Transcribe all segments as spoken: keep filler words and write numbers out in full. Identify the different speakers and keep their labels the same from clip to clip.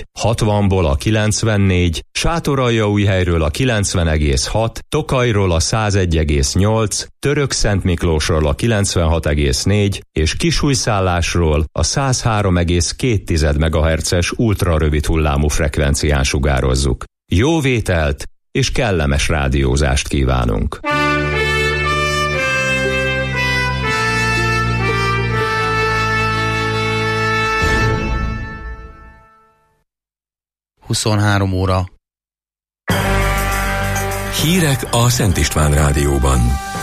Speaker 1: négy, hatvanból a kilencvennégy, Sátoraljaújhelyről a kilencven egész hat, Tokajról a száz egy egész nyolc, Törökszentmiklósról a kilencvenhat egész négy és Kisújszállásról a száz három egész két megahertzes ultrarövid hullámú frekvencián sugározzuk. Jó vételt és kellemes rádiózást kívánunk!
Speaker 2: huszonhárom óra.
Speaker 3: Hírek a Szent István Rádióban.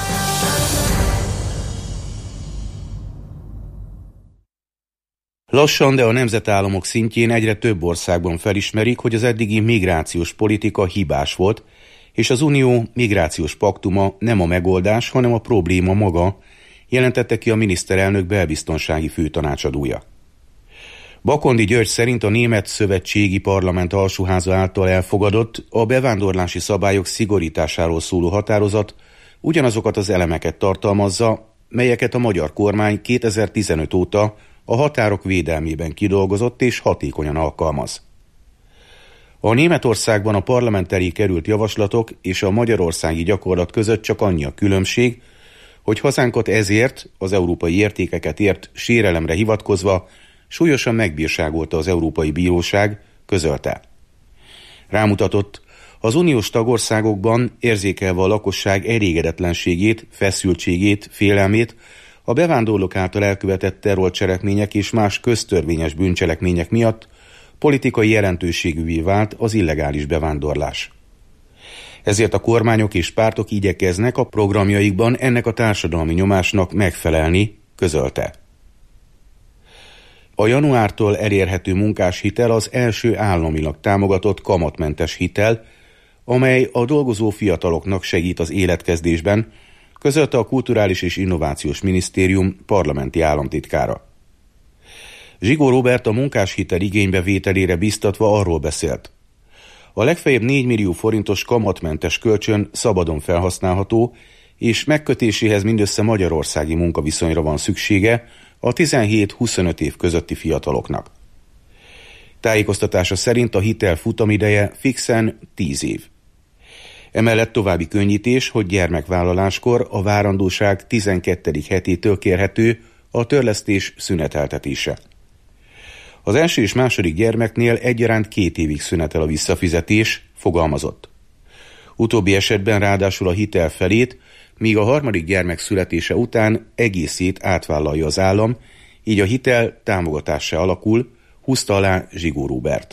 Speaker 4: Lassan, de a nemzetállamok szintjén egyre több országban felismerik, hogy az eddigi migrációs politika hibás volt, és az Unió migrációs paktuma nem a megoldás, hanem a probléma maga, jelentette ki a miniszterelnök belbiztonsági főtanácsadója. Bakondi György szerint a Német Szövetségi Parlament alsóháza által elfogadott, a bevándorlási szabályok szigorításáról szóló határozat ugyanazokat az elemeket tartalmazza, melyeket a magyar kormány kétezer-tizenöt óta a határok védelmében kidolgozott és hatékonyan alkalmaz. A Németországban a parlament elé került javaslatok és a magyarországi gyakorlat között csak annyi a különbség, hogy hazánkat ezért, az európai értékeket ért sérelemre hivatkozva súlyosan megbírságolta az Európai Bíróság, közölte. Rámutatott, az uniós tagországokban érzékelve a lakosság elégedetlenségét, feszültségét, félelmét, a bevándorlók által elkövetett terrorcselekmények és más köztörvényes bűncselekmények miatt politikai jelentőségűvé vált az illegális bevándorlás. Ezért a kormányok és pártok igyekeznek a programjaikban ennek a társadalmi nyomásnak megfelelni, közölte. A januártól elérhető munkáshitel az első államilag támogatott kamatmentes hitel, amely a dolgozó fiataloknak segít az életkezdésben, közölte a Kulturális és Innovációs Minisztérium parlamenti államtitkára. Zsigó Róbert a munkáshitel igénybevételére biztatva arról beszélt. A legfeljebb négy millió forintos kamatmentes kölcsön szabadon felhasználható, és megkötéséhez mindössze magyarországi munkaviszonyra van szüksége a tizenhét-huszonöt év közötti fiataloknak. Tájékoztatása szerint a hitel futamideje fixen tíz év. Emellett további könnyítés, hogy gyermekvállaláskor a várandóság tizenkettedik hetétől kérhető a törlesztés szüneteltetése. Az első és második gyermeknél egyaránt két évig szünetel a visszafizetés, fogalmazott. Utóbbi esetben ráadásul a hitel felét, míg a harmadik gyermek születése után egészét átvállalja az állam, így a hitel támogatássá alakul, húzta alá Zsigó Róbert.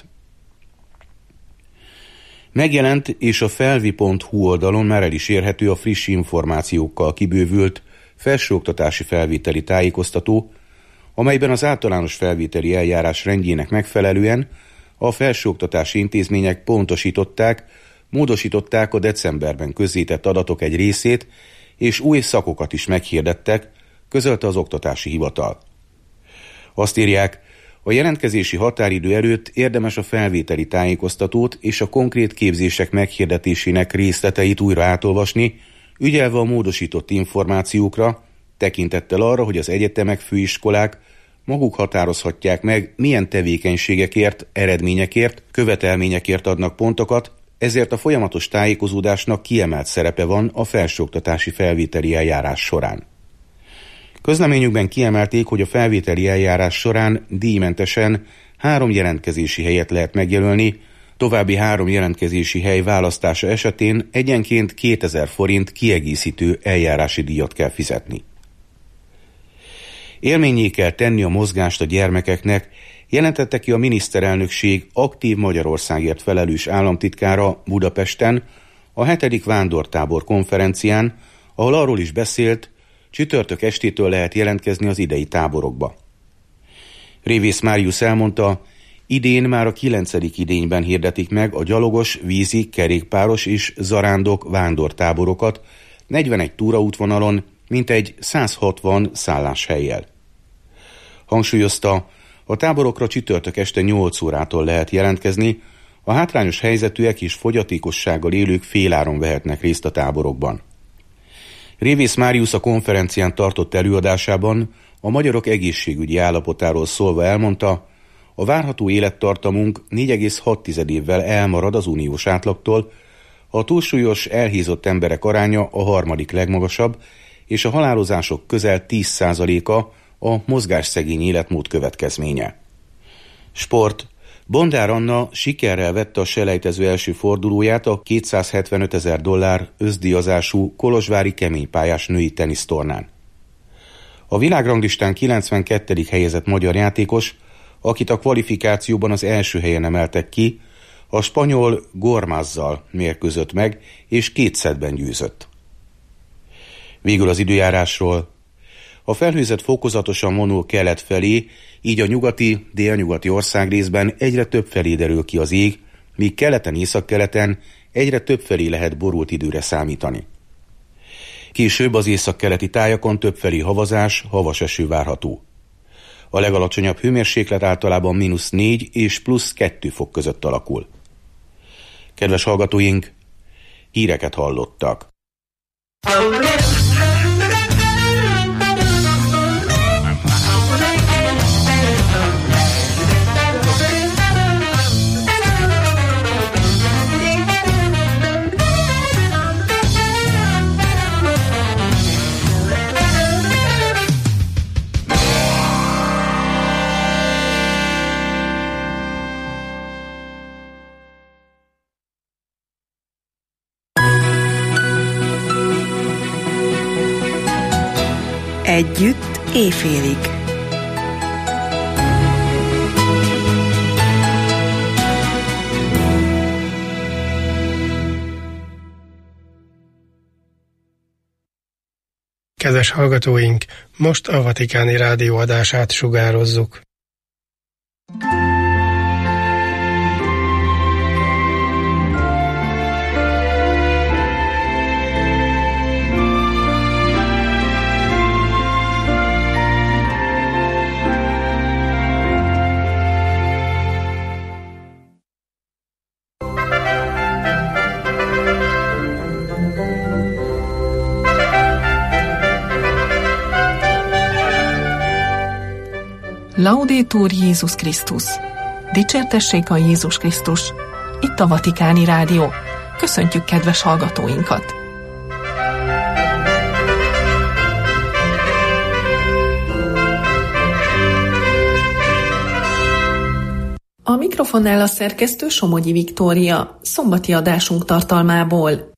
Speaker 4: Megjelent, és a felvi pont hu oldalon már el is érhető a friss információkkal kibővült felsőoktatási felvételi tájékoztató, amelyben az általános felvételi eljárás rendjének megfelelően a felsőoktatási intézmények pontosították, módosították a decemberben közzétett adatok egy részét, és új szakokat is meghirdettek, közölte az Oktatási Hivatal. Azt írják, a jelentkezési határidő előtt érdemes a felvételi tájékoztatót és a konkrét képzések meghirdetésének részleteit újra átolvasni, ügyelve a módosított információkra, tekintettel arra, hogy az egyetemek, főiskolák maguk határozhatják meg, milyen tevékenységekért, eredményekért, követelményekért adnak pontokat, ezért a folyamatos tájékozódásnak kiemelt szerepe van a felsőoktatási felvételi eljárás során. Közleményükben kiemelték, hogy a felvételi eljárás során díjmentesen három jelentkezési helyet lehet megjelölni, további három jelentkezési hely választása esetén egyenként kétezer forint kiegészítő eljárási díjat kell fizetni. Élménnyé kell tenni a mozgást a gyermekeknek, jelentette ki a miniszterelnökség aktív Magyarországért felelős államtitkára Budapesten a hetedik vándortábor konferencián, ahol arról is beszélt, csütörtök estétől lehet jelentkezni az idei táborokba. Révész Máriusz elmondta, idén már a kilencedik idényben hirdetik meg a gyalogos, vízi, kerékpáros és zarándok vándortáborokat negyvenegy túraútvonalon, mintegy száz hatvan szálláshellyel. Hangsúlyozta, a táborokra csütörtök este nyolc órától lehet jelentkezni, a hátrányos helyzetűek és fogyatékossággal élők féláron vehetnek részt a táborokban. Révész Máriusz a konferencián tartott előadásában a magyarok egészségügyi állapotáról szólva elmondta, A várható élettartamunk négy egész hat évvel elmarad az uniós átlagtól, a túlsúlyos, elhízott emberek aránya a harmadik legmagasabb, és a halálozások közel tíz százaléka a mozgásszegény életmód következménye. Sport. Bondár Anna sikerrel vette a selejtező első fordulóját a kétszázhetvenöt ezer dollár összdíjazású kolozsvári keménypályás női tenisztornán. A világranglistán kilencvenkettedik helyezett magyar játékos, akit a kvalifikációban az első helyen emeltek ki, a spanyol Gormazzal mérkőzött meg, és két szettben győzött. Végül az időjárásról. A felhőzet fokozatosan vonul kelet felé, így a nyugati, délnyugati országrészben egyre több felé derül ki az ég, míg keleten, északkeleten egyre több felé lehet borult időre számítani. Később az északkeleti tájakon többfelé havazás, havas eső várható. A legalacsonyabb hőmérséklet általában mínusz négy és plusz kettő fok között alakul. Kedves hallgatóink, híreket hallottak.
Speaker 2: Együtt éjfélig.
Speaker 5: Kedves hallgatóink, most a Vatikáni Rádió adását sugározzuk.
Speaker 6: Laudetur Jézus Krisztus! Dicsértessék a Jézus Krisztus! Itt a Vatikáni Rádió. Köszöntjük kedves hallgatóinkat! A mikrofonnál a szerkesztő Somogyi Viktória, szombati adásunk tartalmából.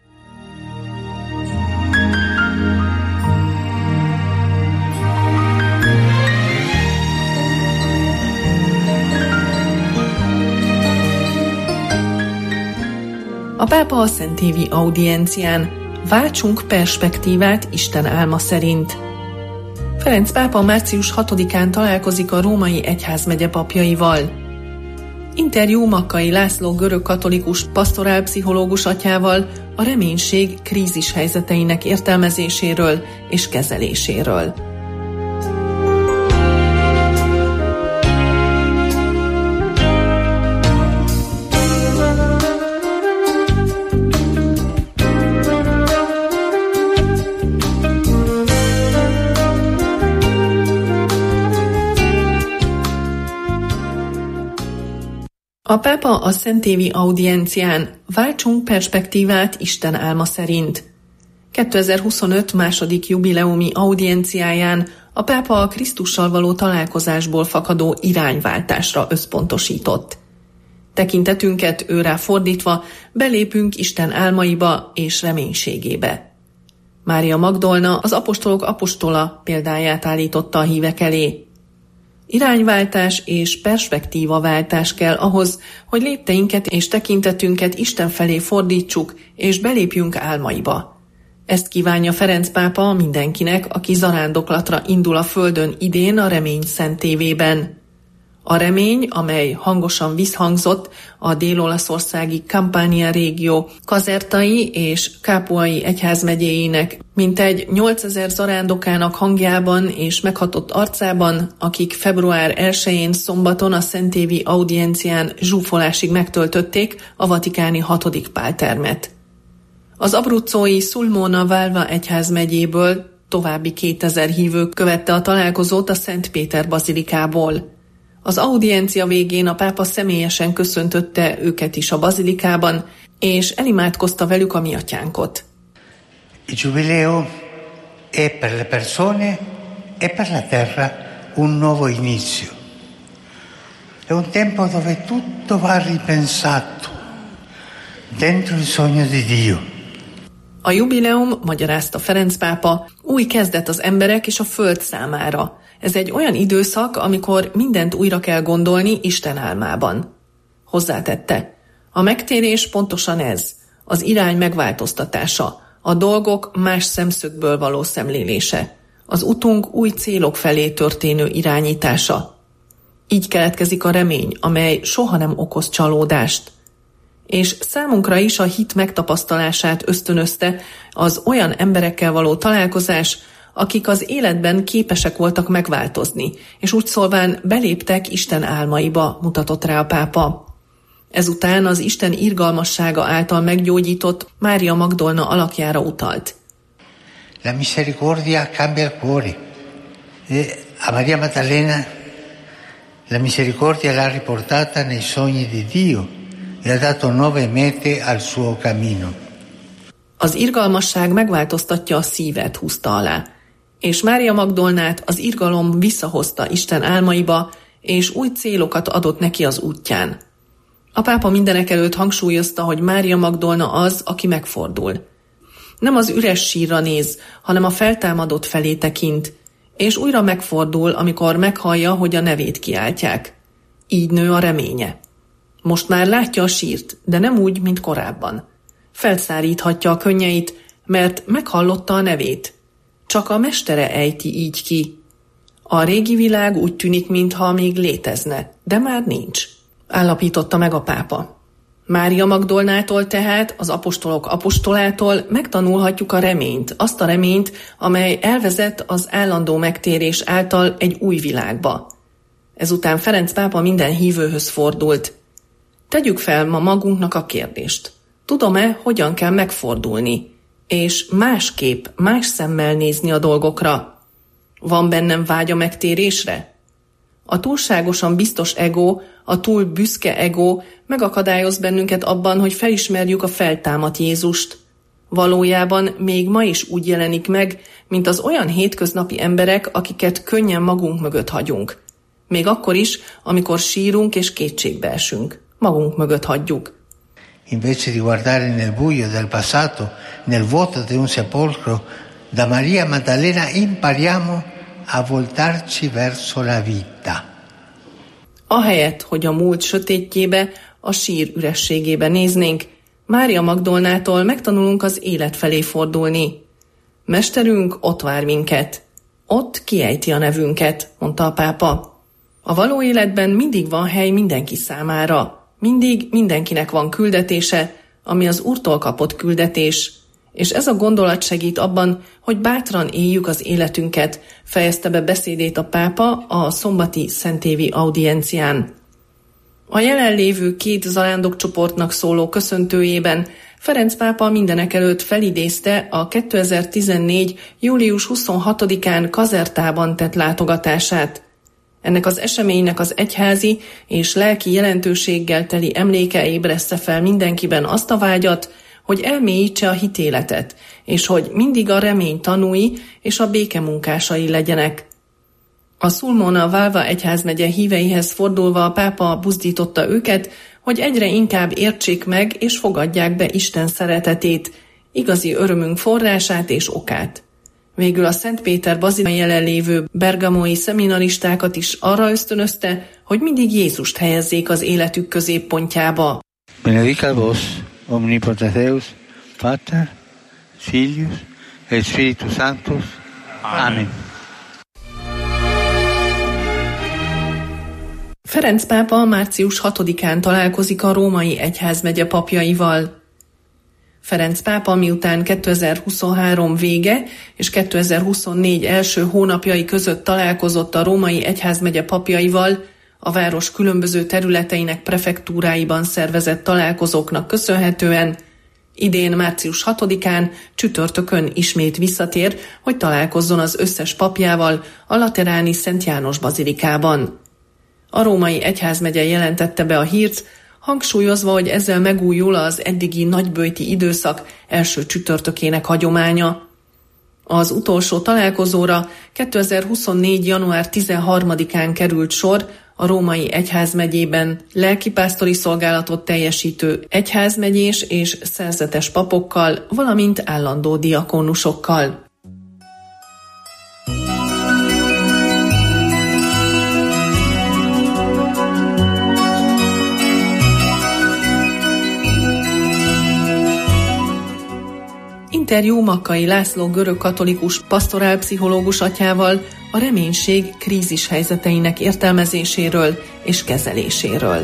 Speaker 6: A pápa a szentévi audiencián: váltsunk perspektívát Isten álma szerint. Ferenc pápa március hatodikán találkozik a római egyházmegye papjaival. Interjú Makkai László görög-katolikus pastorálpszichológus atyával a reménység krízis helyzeteinek értelmezéséről és kezeléséről. A pápa a szentévi audiencián: váltsunk perspektívát Isten álma szerint. kétezer-huszonöt második jubileumi audienciáján a pápa a Krisztussal való találkozásból fakadó irányváltásra összpontosított. Tekintetünket őrá fordítva belépünk Isten álmaiba és reménységébe. Mária Magdolna, az apostolok apostola példáját állította a hívek elé. Irányváltás és perspektívaváltás kell ahhoz, hogy lépteinket és tekintetünket Isten felé fordítsuk, és belépjünk álmaiba. Ezt kívánja Ferenc pápa mindenkinek, aki zarándoklatra indul a földön idén a Remény szentévében. A remény, amely hangosan visszhangzott a dél-olaszországi Campania régió kazertai és kápuai egyházmegyéinek mintegy nyolcezer zarándokának hangjában és meghatott arcában, akik február elsején szombaton a szentévi audiencián zsúfolásig megtöltötték a vatikáni hatodik páltermet. Az abruzzói Sulmona Valva egyházmegyéből további kétezer hívő követte a találkozót a Szent Péter bazilikából. Az audiencia végén a pápa személyesen köszöntötte őket is a bazilikában, és elimádkozta velük a mi atyánkot.
Speaker 2: Il giubileo è per le persone e per la terra un nuovo inizio. È un tempo dove tutto va ripensato dentro il sogno di Dio.
Speaker 6: A jubileum, magyarázta Ferenc pápa, új kezdet az emberek és a föld számára. Ez egy olyan időszak, amikor mindent újra kell gondolni Isten álmában. Hozzátette, a megtérés pontosan ez, az irány megváltoztatása, a dolgok más szemszögből való szemlélése, az utunk új célok felé történő irányítása. Így keletkezik a remény, amely soha nem okoz csalódást. És számunkra is a hit megtapasztalását ösztönözte az olyan emberekkel való találkozás, akik az életben képesek voltak megváltozni, és úgy szólván beléptek Isten álmaiba, mutatott rá a pápa. Ezután az Isten irgalmassága által meggyógyított Mária Magdolna alakjára utalt.
Speaker 2: La misericordia cambia il cuore. E a Maria Maddalena la misericordia l'ha riportata nei sogni di Dio e ha dato nuove mete al suo cammino.
Speaker 6: Az irgalmasság megváltoztatja a szívet, húzta alá, és Mária Magdolnát az irgalom visszahozta Isten álmaiba, és új célokat adott neki az útján. A pápa mindenekelőtt hangsúlyozta, hogy Mária Magdolna az, aki megfordul. Nem az üres sírra néz, hanem a feltámadott felé tekint, és újra megfordul, amikor meghallja, hogy a nevét kiáltják. Így nő a reménye. Most már látja a sírt, de nem úgy, mint korábban. Felszáríthatja a könnyeit, mert meghallotta a nevét. Csak a mestere ejti így ki. A régi világ úgy tűnik, mintha még létezne, de már nincs, állapította meg a pápa. Mária Magdolnától tehát, az apostolok apostolától megtanulhatjuk a reményt, azt a reményt, amely elvezet az állandó megtérés által egy új világba. Ezután Ferenc pápa minden hívőhöz fordult. Tegyük fel ma magunknak a kérdést. Tudom-e, hogyan kell megfordulni, és másképp, más szemmel nézni a dolgokra? Van bennem vágy a megtérésre? A túlságosan biztos ego, a túl büszke ego megakadályoz bennünket abban, hogy felismerjük a feltámadt Jézust. Valójában még ma is úgy jelenik meg, mint az olyan hétköznapi emberek, akiket könnyen magunk mögött hagyunk. Még akkor is, amikor sírunk és kétségbe esünk. Magunk mögött hagyjuk.
Speaker 2: Invece di guardare nel buio del passato, nel vuoto di un sepolcro, da Maria Maddalena impariamo a voltarci verso la vita.
Speaker 6: Ahelyett, hogy a múlt sötétjébe, a sír ürességébe néznénk, Mária Magdolnától megtanulunk az élet felé fordulni. Mesterünk ott vár minket. Ott kiejti a nevünket, mondta a pápa. A való életben mindig van hely mindenki számára. Mindig mindenkinek van küldetése, ami az Úrtól kapott küldetés, és ez a gondolat segít abban, hogy bátran éljük az életünket, fejezte be beszédét a pápa a szombati szentévi audiencián. A jelenlévő két zarándokcsoportnak szóló köszöntőjében Ferenc pápa mindenekelőtt felidézte a kétezer-tizennégy. július huszonhatodikán Kazertában tett látogatását. Ennek az eseménynek az egyházi és lelki jelentőséggel teli emléke ébreszte fel mindenkiben azt a vágyat, hogy elmélyítse a hitéletet, és hogy mindig a remény tanúi és a béke munkásai legyenek. A Sulmona Valva egyházmegye híveihez fordulva a pápa buzdította őket, hogy egyre inkább értsék meg és fogadják be Isten szeretetét, igazi örömünk forrását és okát. Végül a Szent Péter bazilikai jelenlévő bergamói szeminaristákat is arra ösztönözte, hogy mindig Jézust helyezzék az életük középpontjába.
Speaker 2: Benedicat vos, omnipotens Deus, Pater, Filius et Spiritus Sanctus. Amen.
Speaker 6: Ferenc pápa március hatodikán találkozik a római egyházmegye papjaival. Ferenc pápa miután kétezer-huszonhárom vége és kétezer-huszonnégy első hónapjai között találkozott a római egyházmegye papjaival, a város különböző területeinek prefektúráiban szervezett találkozóknak köszönhetően, idén március hatodikán csütörtökön ismét visszatér, hogy találkozzon az összes papjával a lateráni Szent János bazilikában. A római egyházmegye jelentette be a hírt, hangsúlyozva, hogy ezzel megújul az eddigi nagyböjti időszak első csütörtökének hagyománya. Az utolsó találkozóra kétezer-huszonnégy. január tizenharmadikán került sor a római egyházmegyében lelkipásztori szolgálatot teljesítő egyházmegyés és szerzetes papokkal, valamint állandó diakónusokkal. Interjú Makkai László görögkatolikus pastorálpszichológus atyával a reménység krízis helyzeteinek értelmezéséről és kezeléséről.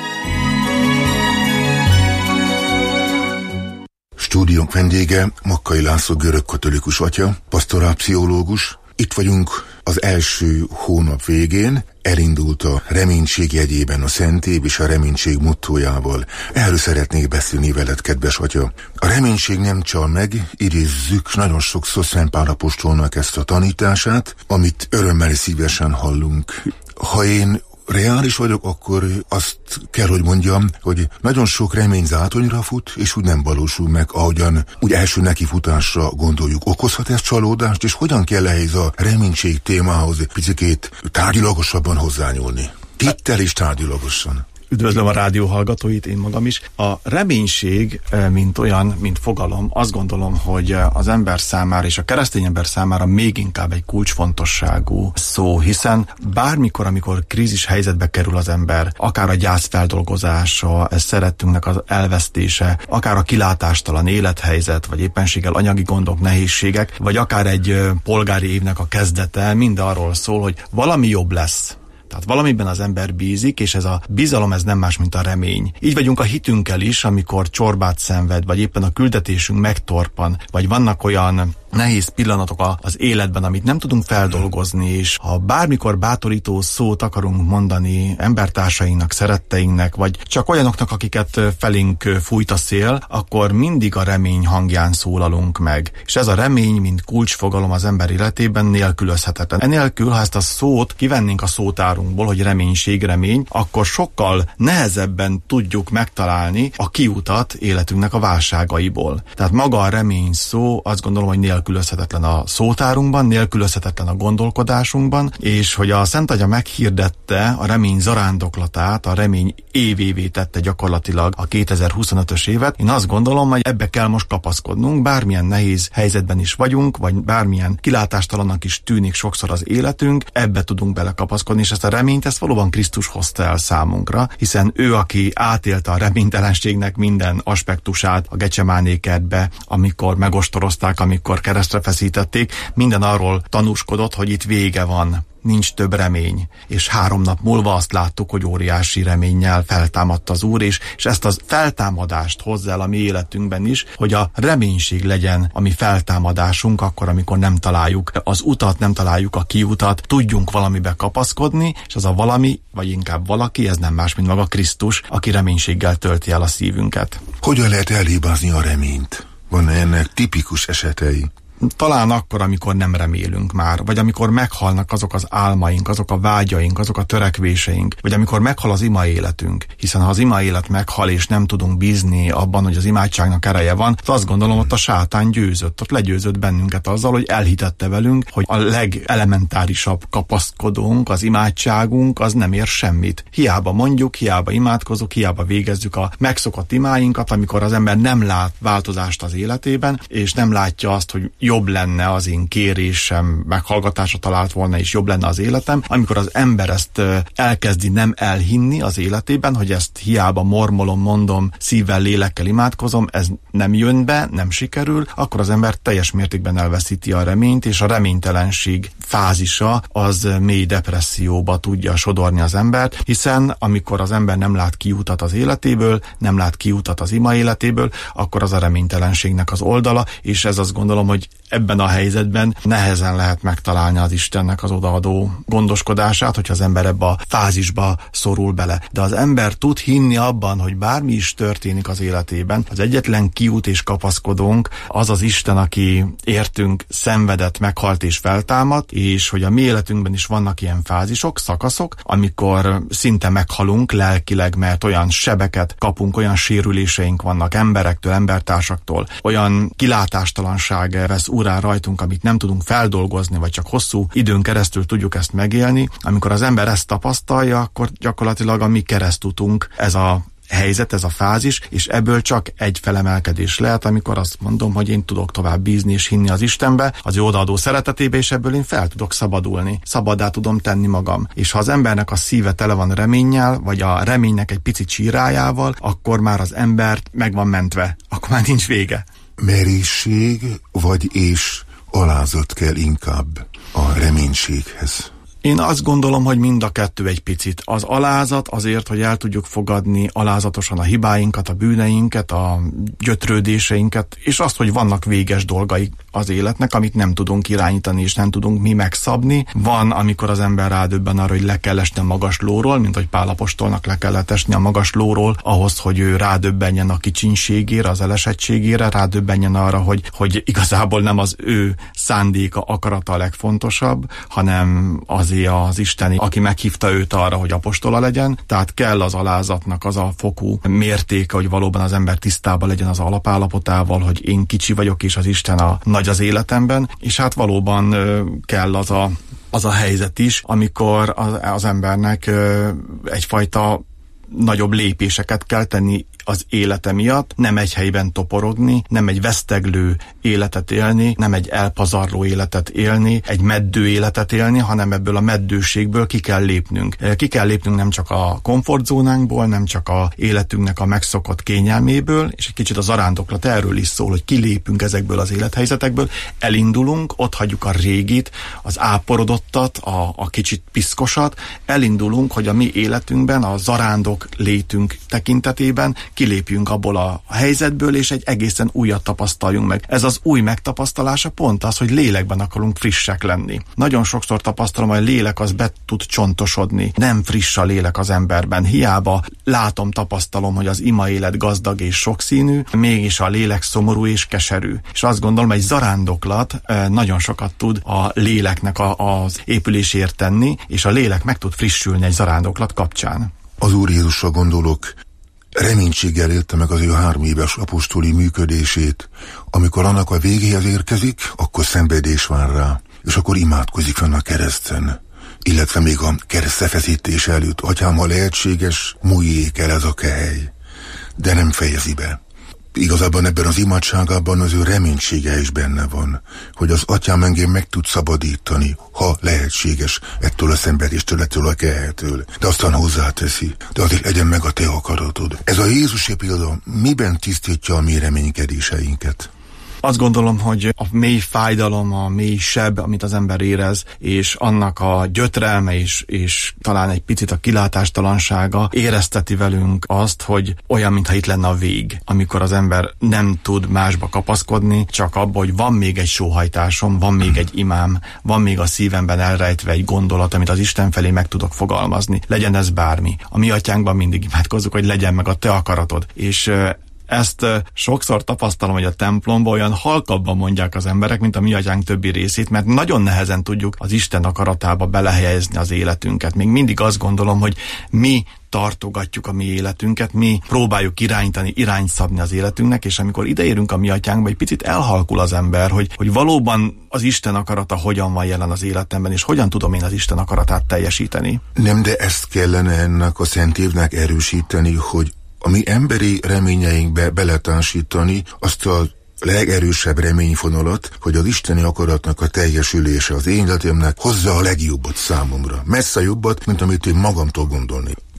Speaker 7: Stúdiónk vendége Makkai László görögkatolikus atya, pastorálpszichológus. Itt vagyunk az első hónap végén, elindult a reménység jegyében a Szent Év és a reménység mottójával. Erről szeretnék beszélni veled, kedves atya. A reménység nem csal meg, idézzük nagyon sokszor Szent Pál apostolnak ezt a tanítását, amit örömmel szívesen hallunk. Ha én reális vagyok, akkor azt kell, hogy mondjam, hogy nagyon sok remény zátonyra fut, és úgy nem valósul meg, ahogyan úgy első nekifutásra gondoljuk. Okozhat ez csalódást, és hogyan kell ehhez a reménység témához picikét tárgyilagosabban hozzányúlni? Tittel és tárgyilagosan.
Speaker 8: Üdvözlöm a rádió hallgatóit, én magam is. A reménység, mint olyan, mint fogalom, azt gondolom, hogy az ember számára és a keresztény ember számára még inkább egy kulcsfontosságú szó, hiszen bármikor, amikor krízis helyzetbe kerül az ember, akár a gyász feldolgozása, szerettünknek az elvesztése, akár a kilátástalan élethelyzet, vagy éppenséggel anyagi gondok, nehézségek, vagy akár egy polgári évnek a kezdete, mind arról szól, hogy valami jobb lesz. Tehát valamiben az ember bízik, és ez a bizalom, ez nem más, mint a remény. Így vagyunk a hitünkkel is, amikor csorbát szenved, vagy éppen a küldetésünk megtorpan, vagy vannak olyan nehéz pillanatok az életben, amit nem tudunk feldolgozni, és ha bármikor bátorító szót akarunk mondani embertársainknak, szeretteinknek, vagy csak olyanoknak, akiket felénk fújt a szél, akkor mindig a remény hangján szólalunk meg. És ez a remény, mint kulcsfogalom az ember életében nélkülözhetetlen. Enélkül, ha ezt a szót kivennénk a szótárunkból, hogy reménység, remény, akkor sokkal nehezebben tudjuk megtalálni a kiutat életünknek a válságaiból. Tehát maga a remény szó, azt gondolom, hogy nélkülözhetetlen a szótárunkban, nélkülözhetetlen a gondolkodásunkban, és hogy a Szent Atya meghirdette a remény zarándoklatát, a remény évévé tette gyakorlatilag a kétezer-huszonötös évet. Én azt gondolom, hogy ebbe kell most kapaszkodnunk, bármilyen nehéz helyzetben is vagyunk, vagy bármilyen kilátástalannak is tűnik sokszor az életünk, ebbe tudunk belekapaszkodni, és ezt a reményt, ezt valóban Krisztus hozta el számunkra, hiszen ő, aki átélte a reménytelenségnek minden aspektusát a Gecsemáné kertbe, amikor megostorozták, amikor keresztre feszítették, minden arról tanúskodott, hogy itt vége van. Nincs több remény. És három nap múlva azt láttuk, hogy óriási reménnyel feltámadt az Úr, és, és ezt a feltámadást hozzá el a mi életünkben is, hogy a reménység legyen a mi feltámadásunk, akkor, amikor nem találjuk az utat, nem találjuk a kiutat, tudjunk valamibe kapaszkodni, és az a valami, vagy inkább valaki, ez nem más, mint maga Krisztus, aki reménységgel tölti el a szívünket.
Speaker 7: Hogyan lehet elhibázni a reményt? Van ennek tipikus esetei?
Speaker 8: Talán akkor, amikor nem remélünk már, vagy amikor meghalnak azok az álmaink, azok a vágyaink, azok a törekvéseink, vagy amikor meghal az ima életünk. Hiszen ha az ima élet meghal, és nem tudunk bízni abban, hogy az imádságnak ereje van, azt gondolom, ott a sátán győzött, ott legyőzött bennünket azzal, hogy elhitette velünk, hogy a legelementárisabb kapaszkodónk, az imádságunk, az nem ér semmit. Hiába mondjuk, hiába imádkozunk, hiába végezzük a megszokott imáinkat, amikor az ember nem lát változást az életében, és nem látja azt, hogy jobb lenne az én kérésem, meghallgatásra talált volna, és jobb lenne az életem, amikor az ember ezt elkezdi nem elhinni az életében, hogy ezt hiába mormolom, mondom, szívvel, lélekkel imádkozom, ez nem jön be, nem sikerül, akkor az ember teljes mértékben elveszíti a reményt, és a reménytelenség fázisa az mély depresszióba tudja sodorni az embert, hiszen amikor az ember nem lát kiutat az életéből, nem lát kiutat az ima életéből, akkor az a reménytelenségnek az oldala, és ez azt gondolom, hogy ebben a helyzetben nehezen lehet megtalálni az Istennek az odaadó gondoskodását, hogyha az ember ebbe a fázisba szorul bele. De az ember tud hinni abban, hogy bármi is történik az életében, az egyetlen kiút és kapaszkodónk az az Isten, aki értünk szenvedett, meghalt és feltámadt, és hogy a mi életünkben is vannak ilyen fázisok, szakaszok, amikor szinte meghalunk lelkileg, mert olyan sebeket kapunk, olyan sérüléseink vannak emberektől, embertársaktól, olyan kilátástalanság vesz urán rajtunk, amit nem tudunk feldolgozni, vagy csak hosszú időn keresztül tudjuk ezt megélni. Amikor az ember ezt tapasztalja, akkor gyakorlatilag a mi keresztutunk ez a helyzet, ez a fázis, és ebből csak egy felemelkedés lehet, amikor azt mondom, hogy én tudok tovább bízni és hinni az Istenbe, az ő odaadó szeretetébe, és ebből én fel tudok szabadulni. Szabaddá tudom tenni magam. És ha az embernek a szíve tele van reménnyel, vagy a reménynek egy picit csírájával, akkor már az ember meg van mentve. Akkor már nincs vége.
Speaker 7: Merészség vagy és alázat kell inkább a reménységhez?
Speaker 8: Én azt gondolom, hogy mind a kettő egy picit. Az alázat azért, hogy el tudjuk fogadni alázatosan a hibáinkat, a bűneinket, a gyötrődéseinket, és azt, hogy vannak véges dolgai az életnek, amit nem tudunk irányítani, és nem tudunk mi megszabni. Van, amikor az ember rádöbben arra, hogy le kell esni a magas lóról, mint hogy Pál apostolnak le kellett esni a magas lóról, ahhoz, hogy ő rádöbbenjen a kicsinségére, az elesettségére, rádöbbenjen arra, hogy, hogy igazából nem az ő szándéka, akarata a legfontosabb, hanem az az Isteni, aki meghívta őt arra, hogy apostola legyen, tehát kell az alázatnak az a fokú mértéke, hogy valóban az ember tisztában legyen az alapállapotával, hogy én kicsi vagyok, és az Isten a nagy az életemben, és hát valóban kell az a, az a helyzet is, amikor az, az embernek egyfajta nagyobb lépéseket kell tenni az élete miatt, nem egy helyben toporogni, nem egy veszteglő életet élni, nem egy elpazarló életet élni, egy meddő életet élni, hanem ebből a meddőségből ki kell lépnünk. Ki kell lépnünk nem csak a komfortzónánkból, nem csak a életünknek a megszokott kényelméből, és egy kicsit a zarándoklat erről is szól, hogy kilépünk ezekből az élethelyzetekből, elindulunk, ott hagyjuk a régit, az áporodottat, a, a kicsit piszkosat, elindulunk, hogy a mi életünkben, a zarándok létünk tekintetében kilépjünk abból a helyzetből, és egy egészen újat tapasztaljunk meg. Ez az új megtapasztalása pont az, hogy lélekben akarunk frissek lenni. Nagyon sokszor tapasztalom, hogy a lélek az be tud csontosodni. Nem friss a lélek az emberben. Hiába látom, tapasztalom, hogy az ima élet gazdag és sokszínű, mégis a lélek szomorú és keserű. És azt gondolom, egy zarándoklat nagyon sokat tud a léleknek a, az épülésért tenni, és a lélek meg tud frissülni egy zarándoklat kapcsán.
Speaker 7: Az Úr Jézusra gondolok, reménységgel élte meg az ő három éves apostoli működését. Amikor annak a végéhez érkezik, akkor szenvedés vár rá, és akkor imádkozik fenn a kereszten. Illetve még a keresztfeszítés előtt, atyám, ha lehetséges, múljék el ez a kehely. De nem fejezi be. Igazából ebben az imádságában az ő reménysége is benne van, hogy az atyám engem meg tud szabadítani, ha lehetséges, ettől a szenvedéstől, ettől a kehelytől. De aztán hozzáteszi, de azért legyen meg a te akaratod. Ez a Jézusi példa miben tisztítja a mi reménykedéseinket?
Speaker 8: Azt gondolom, hogy a mély fájdalom, a mély seb, amit az ember érez, és annak a gyötrelme is, és talán egy picit a kilátástalansága érezteti velünk azt, hogy olyan, mintha itt lenne a vég, amikor az ember nem tud másba kapaszkodni, csak abba, hogy van még egy sóhajtásom, van még egy imám, van még a szívemben elrejtve egy gondolat, amit az Isten felé meg tudok fogalmazni. Legyen ez bármi. A mi atyánkban mindig imádkozzuk, hogy legyen meg a te akaratod. És ezt sokszor tapasztalom, hogy a templomban olyan halkabban mondják az emberek, mint a mi atyánk többi részét, mert nagyon nehezen tudjuk az Isten akaratába belehelyezni az életünket. Még mindig azt gondolom, hogy mi tartogatjuk a mi életünket, mi próbáljuk irányítani, irányt szabni az életünknek, és amikor ideérünk a mi atyánkba, egy picit elhalkul az ember, hogy, hogy valóban az Isten akarata hogyan van jelen az életemben, és hogyan tudom én az Isten akaratát teljesíteni.
Speaker 7: Nem, de ezt kellene ennek a szent évnek erősíteni, hogy a mi emberi reményeinkbe beletársítani azt a legerősebb reményfonalat, hogy az isteni akaratnak a teljesülése az én életemnek hozza a legjobbat számomra. Messze jobbat, mint amit én magamtól gondolni.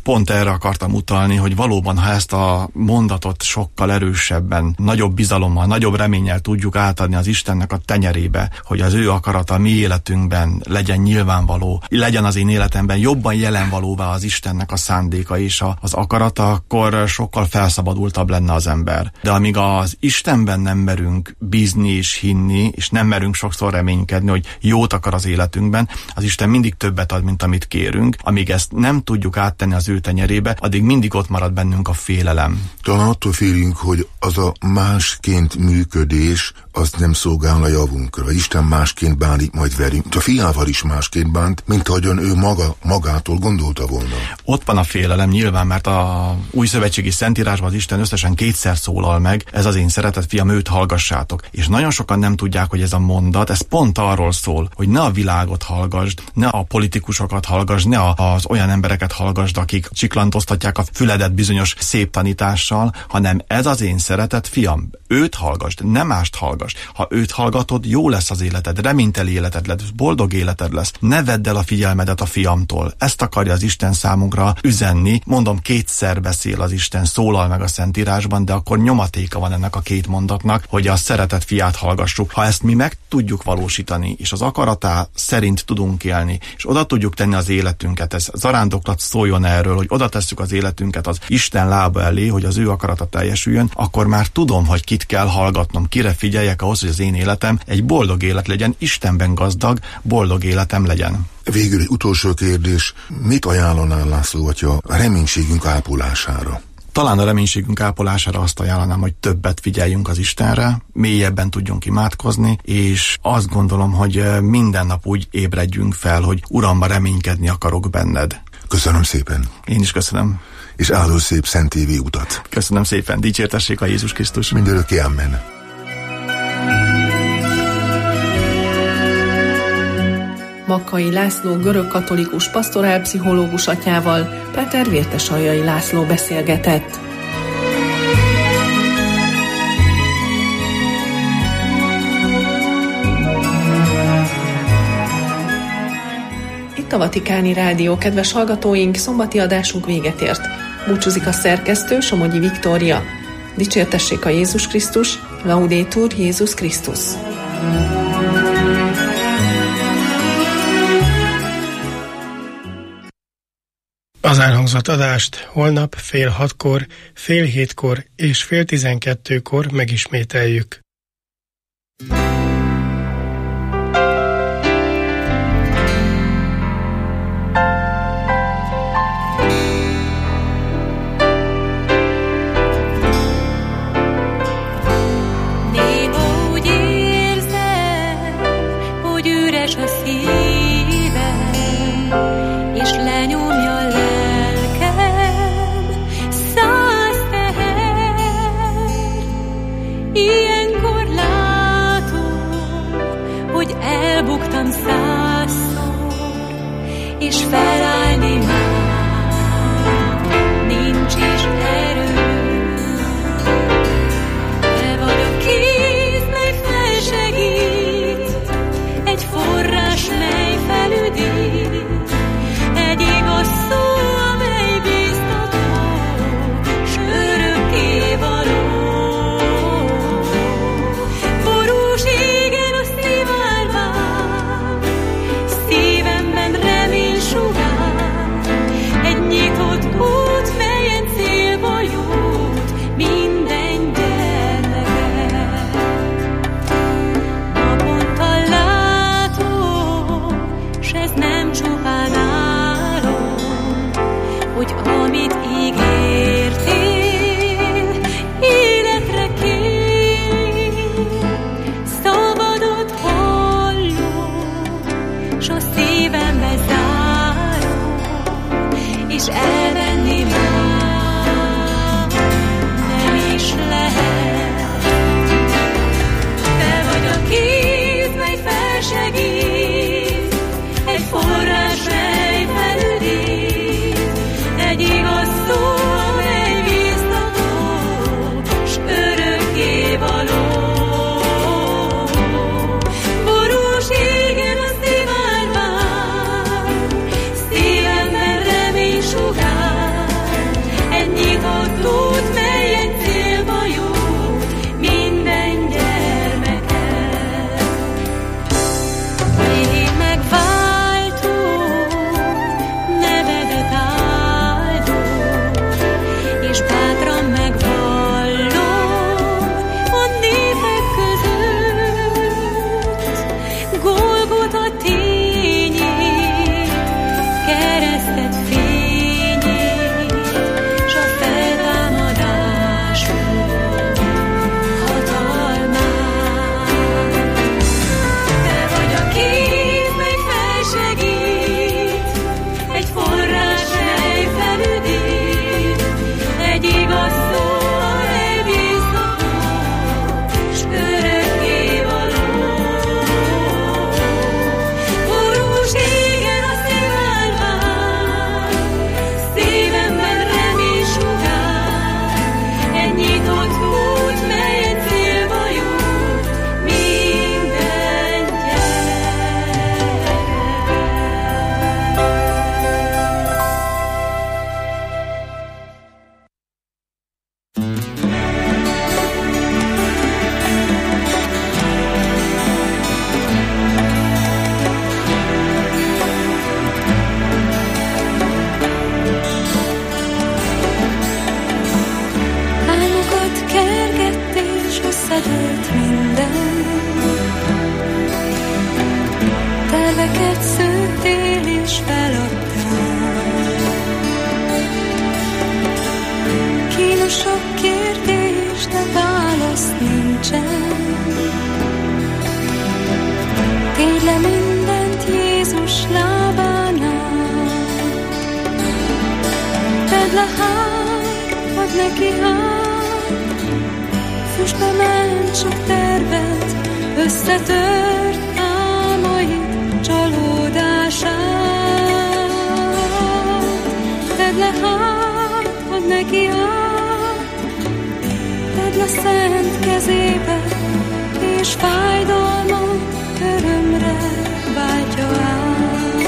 Speaker 8: pont erre akartam utalni, hogy valóban, ha ezt a mondatot sokkal erősebben, nagyobb bizalommal, nagyobb reménnyel tudjuk átadni az Istennek a tenyerébe, hogy az ő akarata mi életünkben legyen nyilvánvaló, legyen az én életemben jobban jelenvalóvá az Istennek a szándéka és a, az akarata, akkor sokkal felszabadultabb lenne az ember. De amíg az Istenben nem merünk bízni és hinni, és nem merünk sokszor reménykedni, hogy jót akar az életünkben, az Isten mindig többet ad, mint amit kérünk. Amíg ezt nem tudjuk áttenni az ő tenyerébe, addig mindig ott marad bennünk a félelem.
Speaker 7: Talán attól félünk, hogy az a másként működés, az nem szolgál a javunkra. Isten másként bánik majd velünk. A fiával is másként bánt, mint ahogyan ő maga, magától gondolta volna.
Speaker 8: Ott van a félelem nyilván, mert a új szövetségi szentírásban az Isten összesen kétszer szólal meg, ez az én szeretett fiam, őt hallgassátok. És nagyon sokan nem tudják, hogy ez a mondat, ez pont arról szól, hogy ne a világot hallgasd, ne a politikusokat hallgasd, ne az olyan embereket hallgasd, akik csiklantoztatják a füledet bizonyos szép tanítással, hanem ez az én szeretett fiam, őt hallgasd, ne mást hallgasd. Ha őt hallgatod, jó lesz az életed, reményteli életed lesz, boldog életed lesz. Ne vedd el a figyelmedet a fiamtól. Ezt akarja az Isten számunkra üzenni. Mondom, kétszer beszél az Isten, szólal meg a Szentírásban, de akkor nyomatéka van ennek a két mondatnak, hogy a szeretett fiát hallgassuk. Ha ezt mi meg tudjuk valósítani, és az akaratá szerint tudunk élni, és oda tudjuk tenni az életünket, ez zarándoklat szóljon erről, hogy oda tesszük az életünket az Isten lába elé, hogy az ő akarata teljesüljön, akkor már tudom, hogy kit kell hallgatnom, kire figyeljek ahhoz, hogy az én életem egy boldog élet legyen, Istenben gazdag, boldog életem legyen.
Speaker 7: Végül egy utolsó kérdés, mit ajánlanál, László atya, a reménységünk ápolására?
Speaker 8: Talán a reménységünk ápolására azt ajánlanám, hogy többet figyeljünk az Istenre, mélyebben tudjunk imádkozni, és azt gondolom, hogy minden nap úgy ébredjünk fel, hogy Uram, reménykedni akarok benned.
Speaker 7: Köszönöm szépen.
Speaker 8: Én is köszönöm.
Speaker 7: És áldó szép Szent Tévé utat.
Speaker 8: Köszönöm szépen, dicsértessék a Jézus Krisztus.
Speaker 7: Mindörökké, amen.
Speaker 6: Makkai László görögkatolikus pastorálpszichológus atyával Péter Vértesaljai László beszélgetett. Itt a Vatikáni Rádió, kedves hallgatóink, szombati adásunk véget ért. Búcsúzik a szerkesztő, Somogyi Viktória. Dicsértessék a Jézus Krisztus, Laudetur Jézus Krisztus.
Speaker 5: Az elhangzott adást holnap fél hatkor, fél hétkor és fél tizenkettőkor megismételjük.
Speaker 9: Néha úgy érzem, hogy üres a szívem, és lenyomja a lelkem száz teher. Ilyenkor látom, kérdés, de válasz nincsen. Tégy le mindent Jézus lábánál, tedd le hát, add neki hát, füstbe ment sok tervet, összetört álmait, csalódását. Tedd le hát, add neki át, tedd le szent kezébe, és fájdalmat örömre váltja át.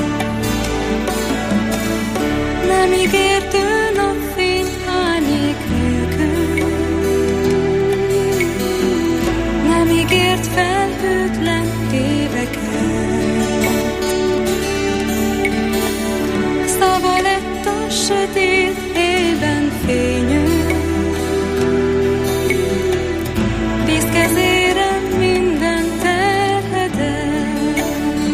Speaker 9: Nem ígért ő napfény árnyék nélkül, nem ígért felhőtlen éveket. Szava lett a sötét éjben fényű, tíz kezére minden terhedet.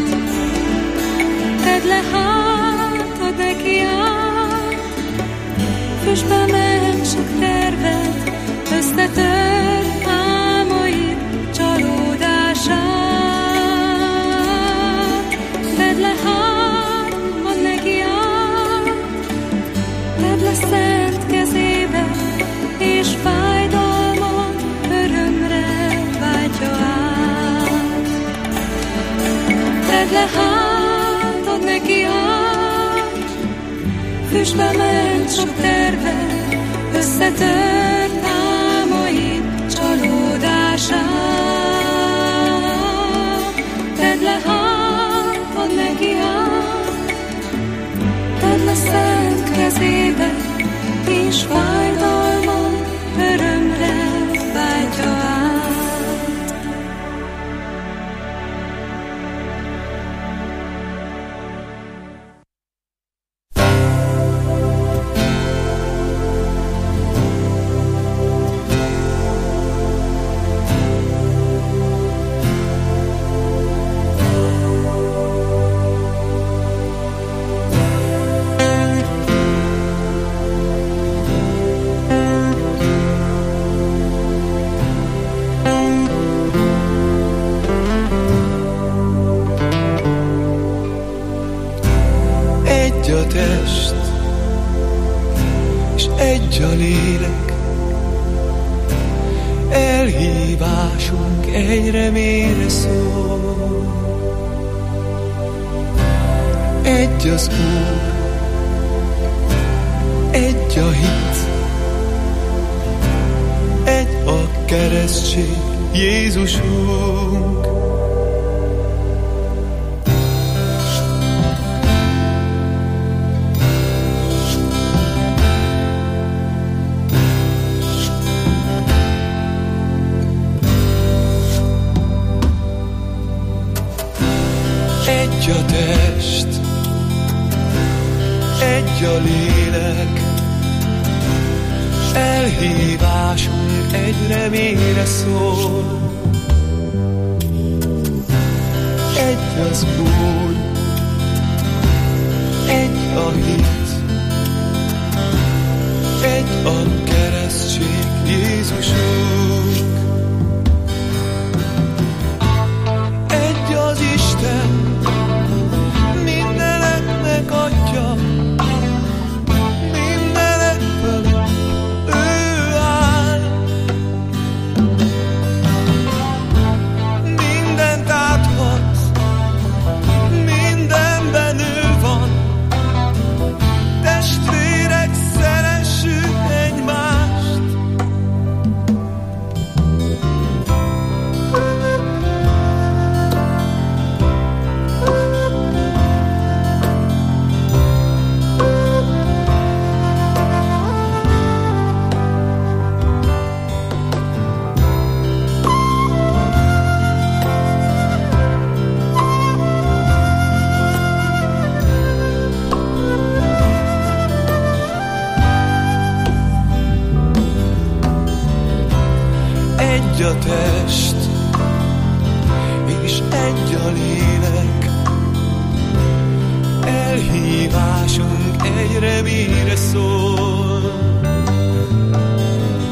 Speaker 9: Tedd le hát, add neki át, füstbe ment sok tervet, összetört álmait, csalódását. Tedd le hát, add neki át, tedd le szent kezébe, és fájdalmat örömre váltja át. Tedd le hát, add neki át, füstbe ment sok tervet, összetört álmait, csalódását. Tedd le hát, add neki át, tedd le szent kezébe, és fájdalmat örömre váltja át.
Speaker 10: egy a lélek, elhívásunk egy reményre szól. Egy az Úr, egy a hit, egy a keresztség, Jézusunk. Egy a test, egy a lélek, elhívásunk egy reményre szól. Egy az Úr, egy a hit, egy a keresztség, Jézusunk. Egy az Isten, mindeneknek Atya, mindenek fölött ő áll. Mindent áthat, mindenben ő van. Testvérek, szeressük egymást. Egy a test, és egy a lélek, elhívásunk egy reményre szól.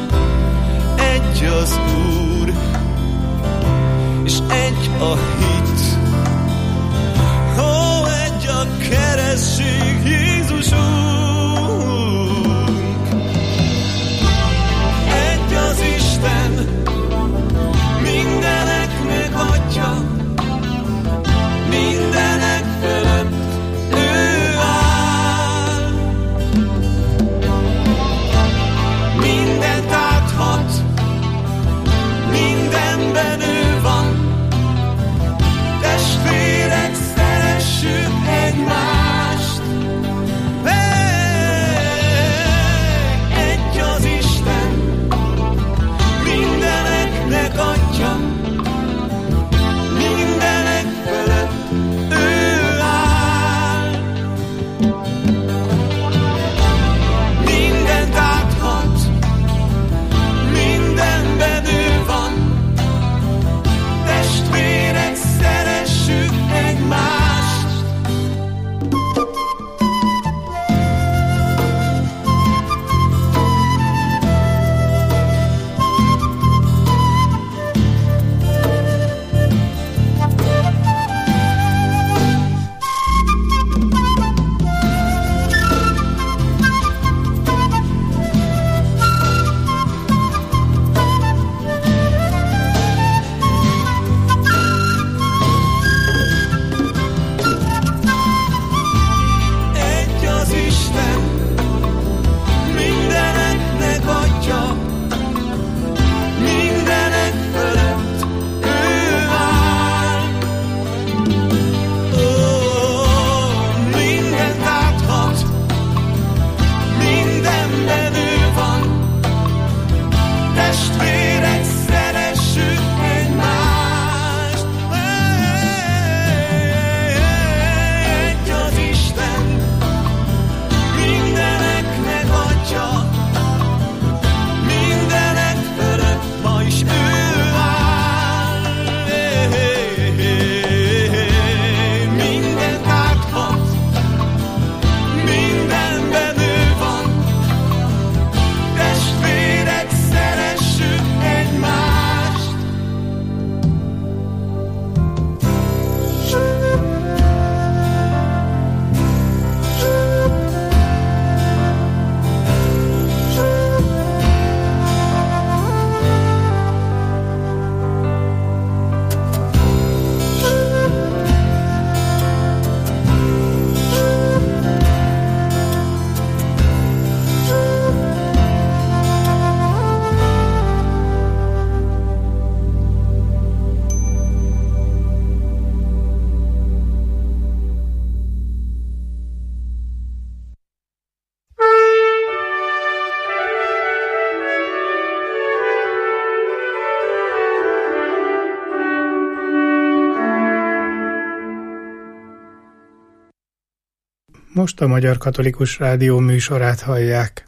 Speaker 5: Most a Magyar Katolikus Rádió műsorát hallják.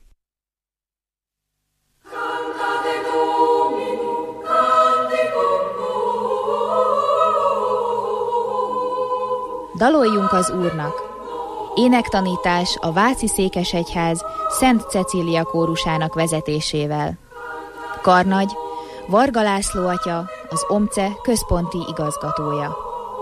Speaker 11: Daloljunk az Úrnak! Énektanítás a Váci Székesegyház Szent Cecília kórusának vezetésével. Karnagy, Varga László atya, az OMCE központi igazgatója.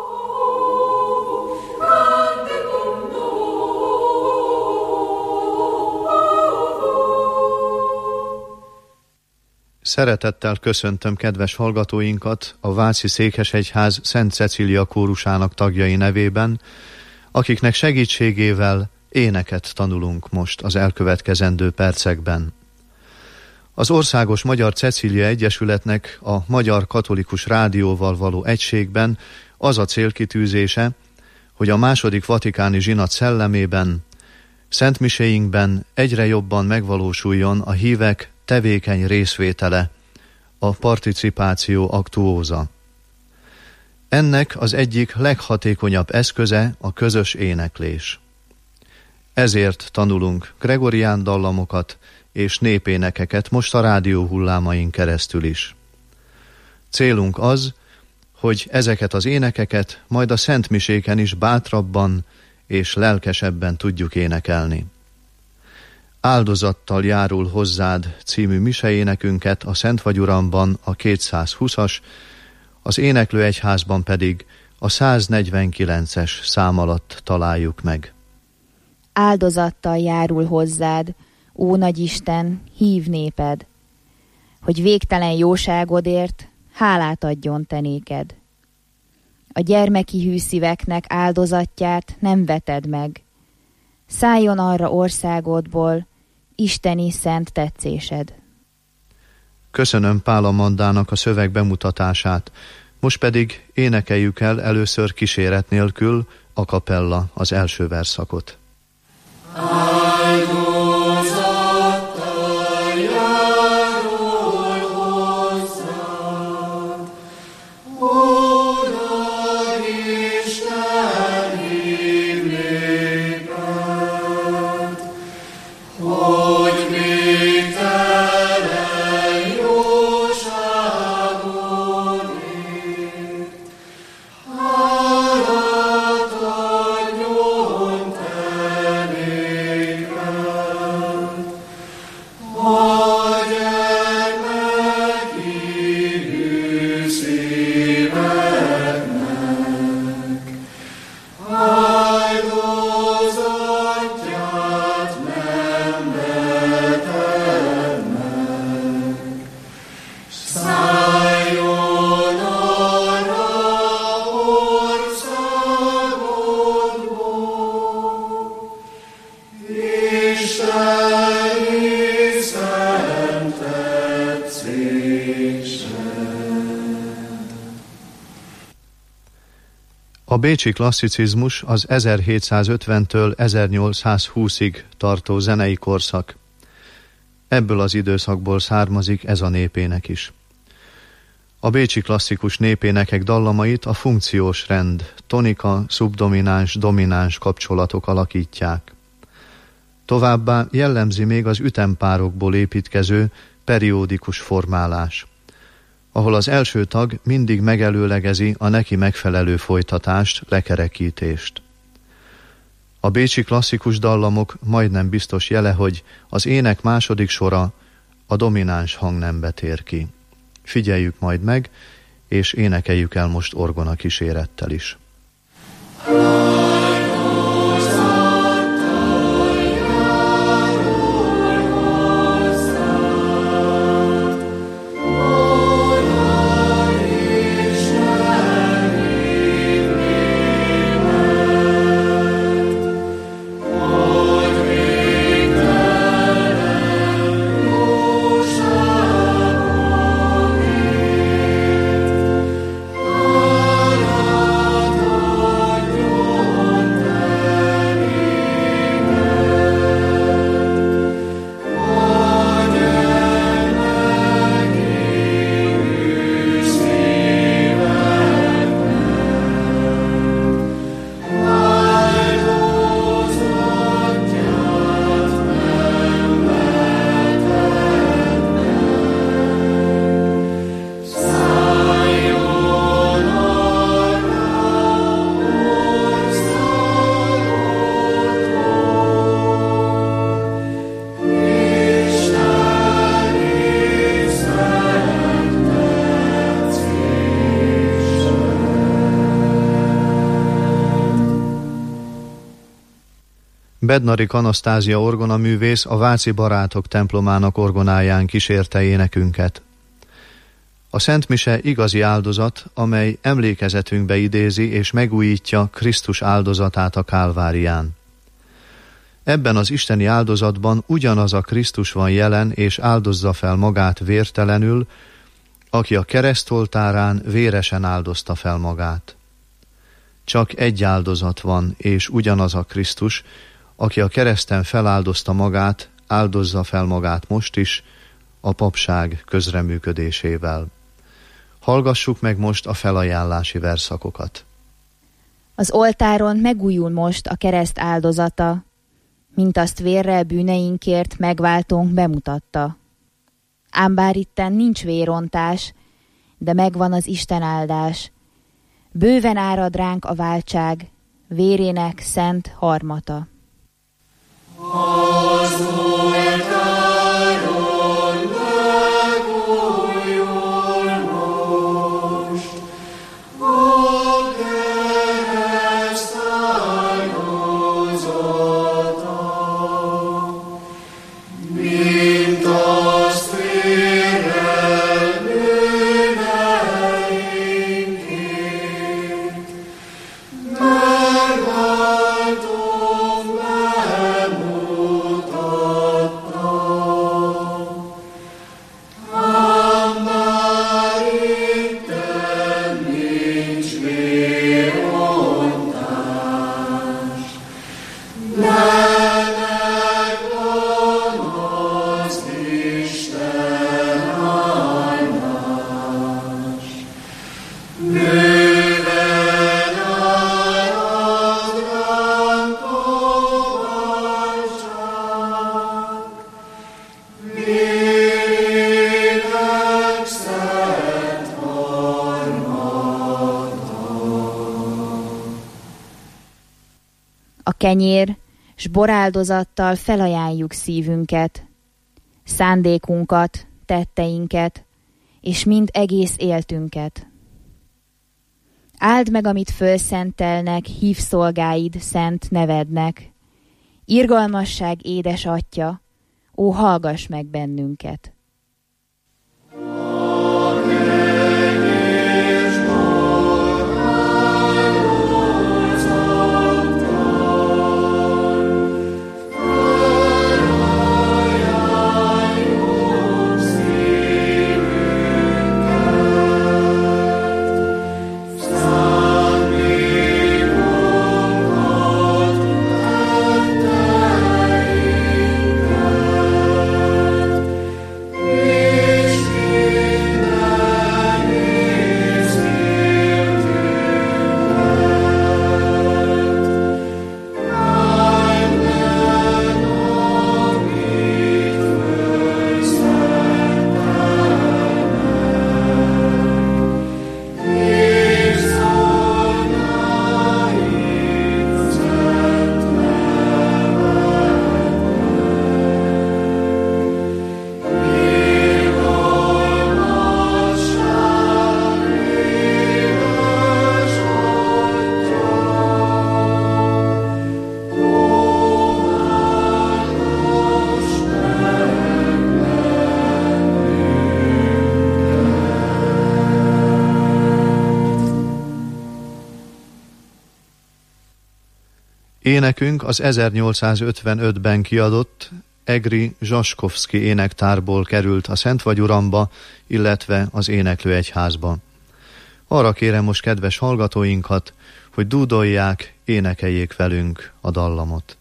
Speaker 12: Szeretettel köszöntöm kedves hallgatóinkat a Váci Székesegyház Szent Cecília kórusának tagjai nevében, akiknek segítségével éneket tanulunk most az elkövetkezendő percekben. Az Országos Magyar Cecília Egyesületnek a Magyar Katolikus Rádióval való egységben az a célkitűzése, hogy a második vatikáni zsinat szellemében, szentmiséinkben egyre jobban megvalósuljon a hívek tevékeny részvétele, a participáció aktuóza. Ennek az egyik leghatékonyabb eszköze a közös éneklés. Ezért tanulunk gregorián dallamokat és népénekeket most a rádió hullámain keresztül is. Célunk az, hogy ezeket az énekeket majd a szentmiséken is bátrabban és lelkesebben tudjuk énekelni. Áldozattal járul hozzád című miseénekünket a Szent vagy Uramban a kétszázhúszas, az éneklőegyházban pedig a száznegyvenkilences szám alatt találjuk meg.
Speaker 11: Áldozattal járul hozzád, ó Nagyisten, hív néped, hogy végtelen jóságodért hálát adjon te néked. A gyermeki hű szíveknek áldozatját nem veted meg. Szálljon arra országodból isteni szent tetszésed.
Speaker 12: Köszönöm Pál Amandának a szöveg bemutatását, most pedig énekeljük el először kíséret nélkül a kapella az első verszakot. A bécsi klasszicizmus az ezerhétszázötventől ezernyolcszázhúszig tartó zenei korszak. Ebből az időszakból származik ez a népének is. A bécsi klasszikus népénekek dallamait a funkciós rend, tonika, szubdomináns, domináns kapcsolatok alakítják. Továbbá jellemzi még az ütempárokból építkező periódikus formálás, ahol az első tag mindig megelőlegezi a neki megfelelő folytatást, lekerekítést. A bécsi klasszikus dallamok majdnem biztos jele, hogy az ének második sora a domináns hangnembe tér ki. Figyeljük majd meg, és énekeljük el most orgona kísérettel is.
Speaker 9: Oh
Speaker 12: Bednarik Anasztázia orgonaművész a Váci Barátok templomának orgonáján kísérte énekünket. A Szent Mise igazi áldozat, amely emlékezetünkbe idézi és megújítja Krisztus áldozatát a Kálvárián. Ebben az isteni áldozatban ugyanaz a Krisztus van jelen és áldozza fel magát vértelenül, aki a keresztoltárán véresen áldozta fel magát. Csak egy áldozat van, és ugyanaz a Krisztus, aki a kereszten feláldozta magát, áldozza fel magát most is, a papság közreműködésével. Hallgassuk meg most a felajánlási verszakokat.
Speaker 11: Az oltáron megújul most a kereszt áldozata, mint azt vérrel bűneinkért megváltónk bemutatta. Ám bár itten nincs vérontás, de megvan az Isten áldás. Bőven árad ránk a váltság, vérének szent harmata.
Speaker 9: Az oltáron megújul most a kereszt áldozata, mint azt vérrel bűneinkért megváltónk bemutatta. Ám bár itten nincs vérontás, de megvan az Isten áldás. Bőven árad ránk a váltság, vérének szent harmata.
Speaker 11: A kenyér s boráldozattal felajánljuk szívünket, szándékunkat, tetteinket, és mind egész éltünket. Áld meg, amit fölszentelnek, hív szolgáid szent nevednek. Irgalmasság édes Atya, ó, hallgass meg bennünket!
Speaker 12: Énekünk az ezernyolcszázötvenötben kiadott Egri Zsaskovszki énektárból került a Szent vagy Uramba, illetve az Éneklő Egyházba. Arra kérem most kedves hallgatóinkat, hogy dúdolják, énekeljék velünk a dallamot.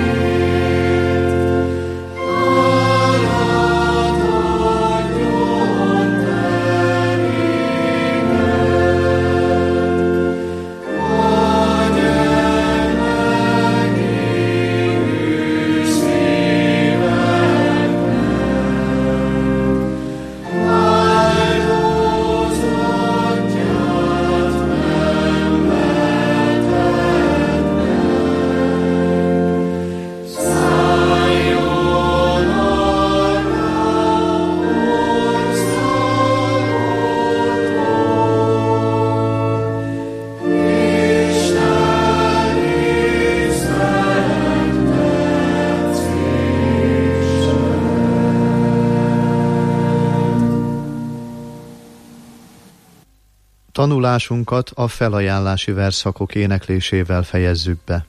Speaker 9: Oh
Speaker 12: Tanulásunkat a felajánlási versszakok éneklésével fejezzük be.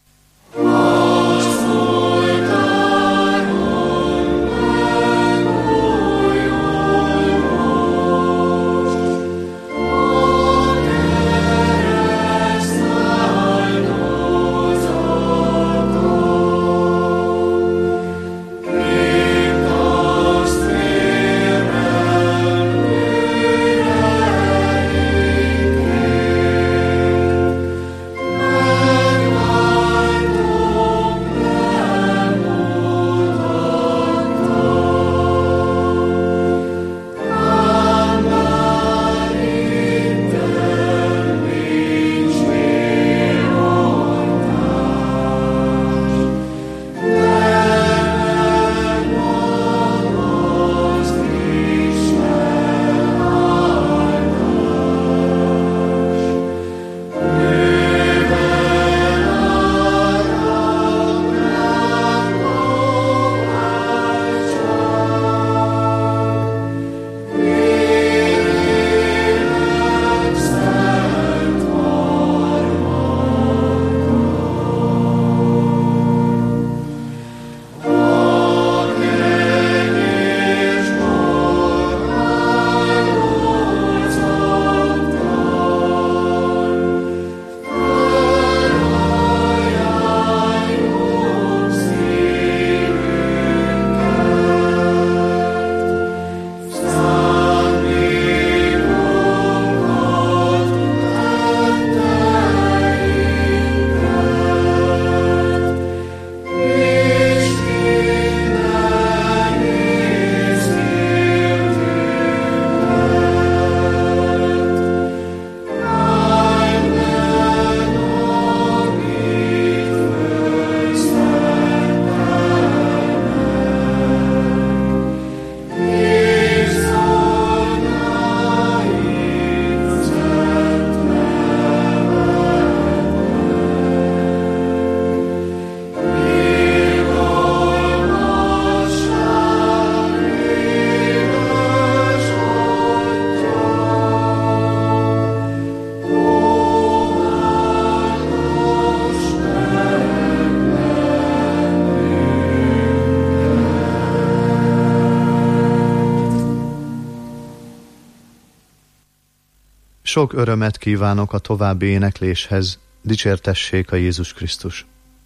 Speaker 12: Sok örömet kívánok a további énekléshez, dicsértessék a Jézus Krisztus!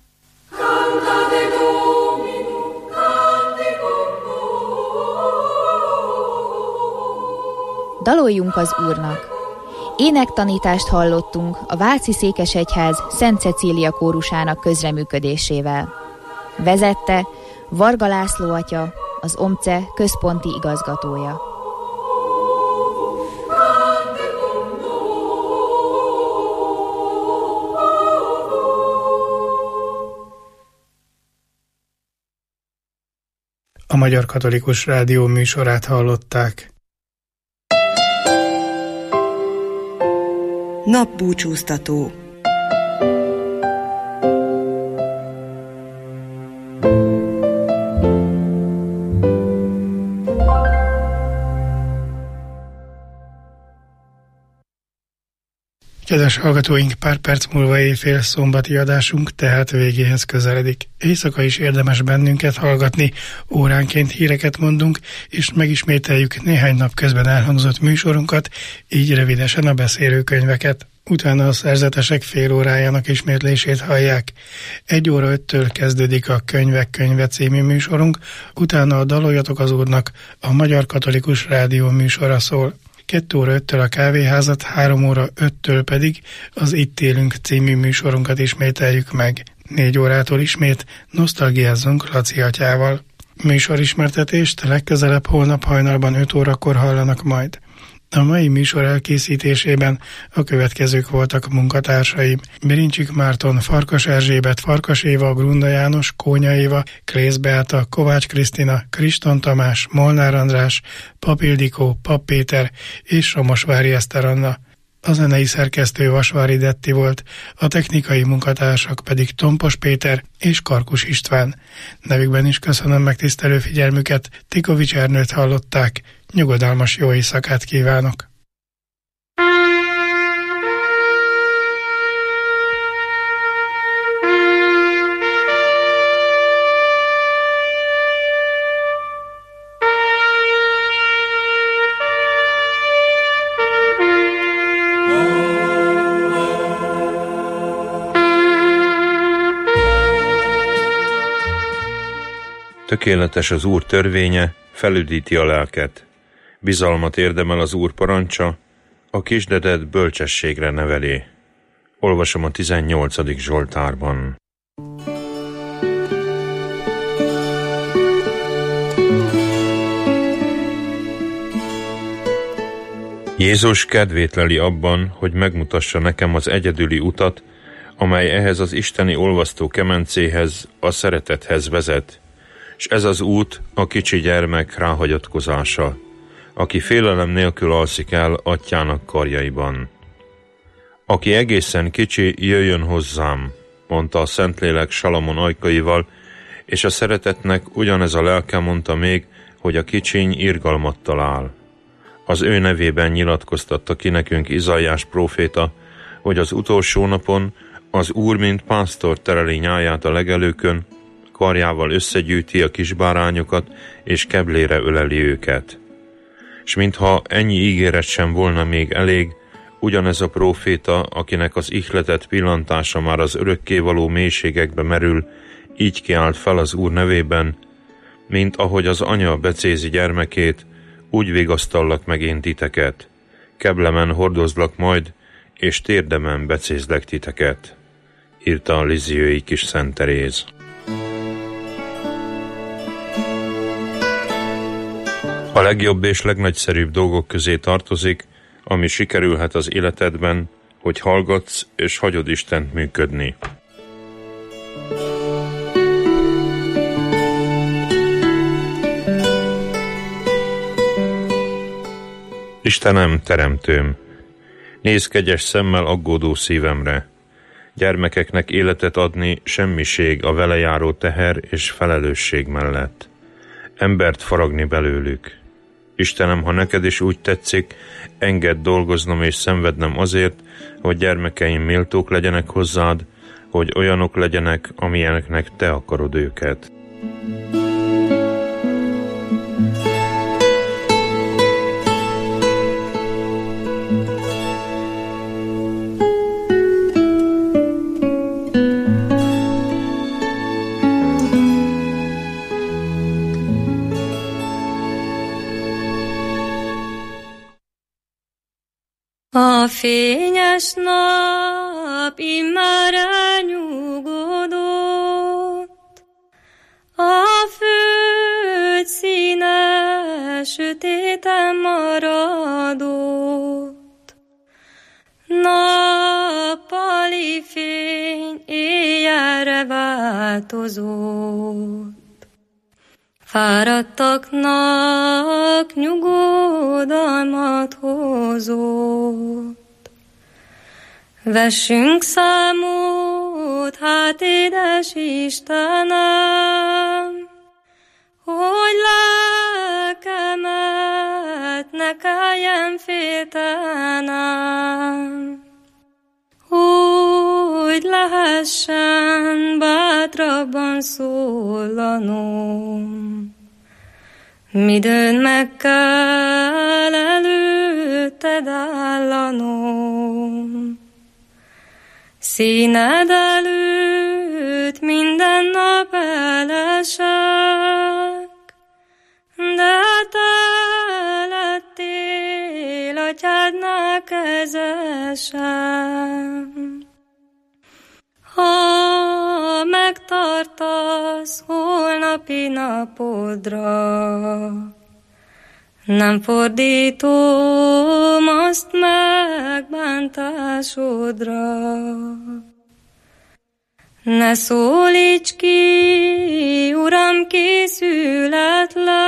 Speaker 11: Daloljunk az Úrnak! Énektanítást hallottunk a Váci Székesegyház Szent Cecília kórusának közreműködésével. Vezette Varga László atya, az OMCE központi igazgatója.
Speaker 5: A Magyar Katolikus Rádió műsorát hallották.
Speaker 13: Napbúcsúztató.
Speaker 5: Kedves hallgatóink, pár perc múlva éjfél szombati adásunk tehát végéhez közeledik. Éjszaka is érdemes bennünket hallgatni, óránként híreket mondunk, és megismételjük néhány nap közben elhangzott műsorunkat, így rövidesen a beszélőkönyveket. Utána a szerzetesek fél órájának ismétlését hallják. Egy óra öttől kezdődik a Könyvek könyve című műsorunk, utána a Daloljatok az Úrnak, a Magyar Katolikus Rádió műsora szól. Kettő óra öttől a Kávéházat, három óra öttől pedig az Itt élünk című műsorunkat ismételjük meg. Négy órától ismét nosztalgiázzunk Laci atyával. Műsorismertetést legközelebb holnap hajnalban öt órakor hallanak majd. A mai műsor elkészítésében a következők voltak munkatársaim: Birincsik Márton, Farkas Erzsébet, Farkas Éva, Grunda János, Kónya Éva, Klész Beáta, Kovács Krisztina, Kriston Tamás, Molnár András, Pap Ildikó, Pap Péter és Somosvári Eszter Anna. A zenei szerkesztő Vasvári Detti volt, a technikai munkatársak pedig Tompos Péter és Karkus István. Nevükben is köszönöm megtisztelő figyelmüket, Tikovics Ernőt hallották, nyugodalmas jó éjszakát kívánok!
Speaker 13: Tökéletes az Úr törvénye, felüdíti a lelket. Bizalmat érdemel az Úr parancsa, a kisdedet bölcsességre neveli. Olvasom a tizennyolcadik Zsoltárban. Jézus kedvét leli abban, hogy megmutassa nekem az egyedüli utat, amely ehhez az isteni olvasztó kemencéhez, a szeretethez vezet, s ez az út a kicsi gyermek ráhagyatkozása, aki félelem nélkül alszik el atyának karjaiban. Aki egészen kicsi, jöjjön hozzám, mondta a Szentlélek Salamon ajkaival, és a szeretetnek ugyanez a lelke mondta még, hogy a kicsiny irgalmat talál. Az ő nevében nyilatkoztatta ki nekünk Izaiás próféta, hogy az utolsó napon az Úr, mint pásztor tereli nyáját a legelőkön, karjával összegyűjti a kisbárányokat, és keblére öleli őket. S mintha ennyi ígéret sem volna még elég, ugyanez a próféta, akinek az ihletett pillantása már az örökkévaló mélységekbe merül, így kiált fel az Úr nevében, mint ahogy az anya becézi gyermekét, úgy vigasztallak meg én titeket. Keblemen hordozlak majd, és térdemen becézlek titeket, írta a lizziői kis Szent Teréz. A legjobb és legnagyszerűbb dolgok közé tartozik, ami sikerülhet az életedben, hogy hallgatsz és hagyod Istent működni. Istenem, teremtőm, nézz kegyes szemmel aggódó szívemre. Gyermekeknek életet adni semmiség a vele járó teher és felelősség mellett. Embert faragni belőlük. Istenem, ha neked is úgy tetszik, engedd dolgoznom és szenvednem azért, hogy gyermekeim méltók legyenek hozzád, hogy olyanok legyenek, amilyeneknek te akarod őket.
Speaker 14: A fényes nap immár elnyugodott, a föld színe sötéten maradott. Nappali fény éjjelre változott, fáradtaknak nyugodalmat hozott. Vessünk számot, hát édes Istenem, hogy lelkemet ne kelljen féltenem, hogy lehessen bátrabban szólanom. Midőn meg kell előtted állanom, színed előtt minden nap elesek, de te lettél atyádnál kezesem. Ha megtartasz holnapi napodra, nem fordítom azt megbántásodra. Ne szólíts ki, Uram, készületlen,